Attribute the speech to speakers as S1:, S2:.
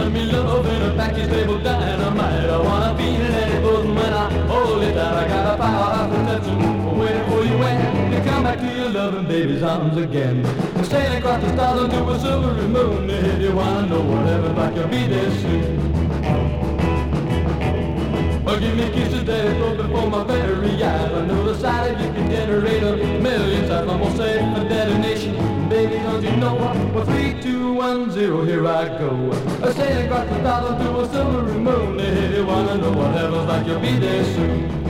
S1: send me love in a package labeled dynamite. I wanna feel any button when I hold it down. I got a power of protection waiting for you when you come back to your loving baby's arms again. Sailing across the stars into a silvery moon. If you wanna know what heaven's like, you'll be there soon. Well, give me kisses that broke before my very eyes. I know the sight of you can generate a million times. Almost safe for detonation. Baby, don't you know? Well, 3, 2, 1, 0, here I go. Sailing across the stars into a silvery moon. If you wanna know what heaven's like, you'll be there soon.